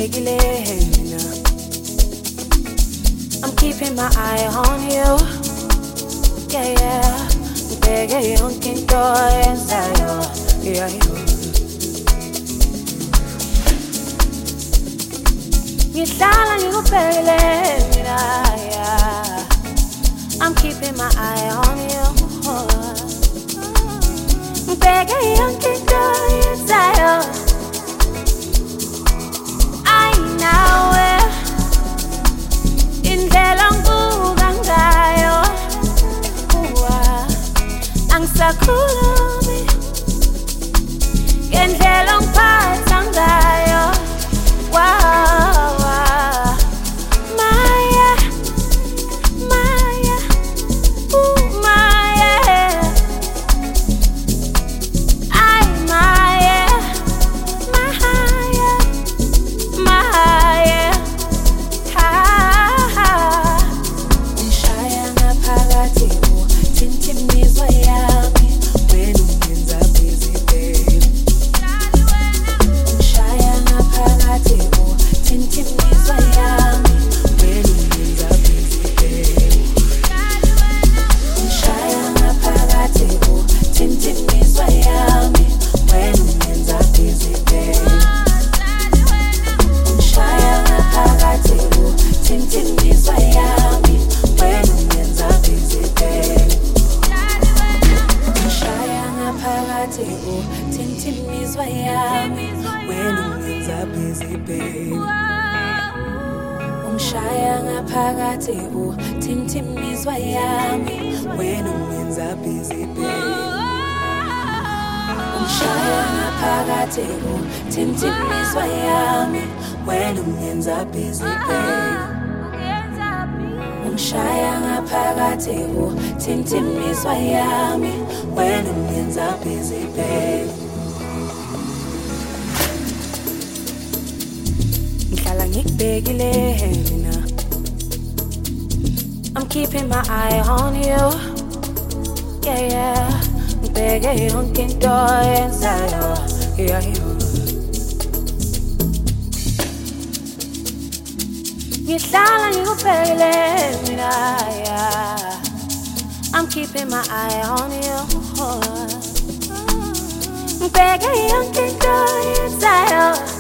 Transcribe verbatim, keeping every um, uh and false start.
ngibhekile mina. I'm keeping my eye on you. Yeah, yeah. Ngibheke yonke into oyenzayo. Yeah, yeah. Ngihlala ngikubhekile mina. Yeah. I'm keeping my eye on you. Ngibheke yonke into oyenzayo. Nawe indlela ngibuka ngayo uwa angisakhulumi ngendlela ngiphatha ngayo wawa maya maya uh maya ay maya maya maya Ungishaya ngaphakathi uthinta imizwa yami wena ungenza busy babe. Ungishaya ngaphakathi uthinta imizwa yami wena ungenza busy babe. Ungishaya ngaphakathi uthinta imizwa yami wena ungenza busy babe. Ngikubhekile mina. I'm keeping my eye on you. Yeah, yeah. Ngibheke yonke into oyenzayo. Yeah, yeah. Ngihlala ngikubhekile mina. Yeah. I'm keeping my eye on you. Ngibheke yonke into oyenzayo.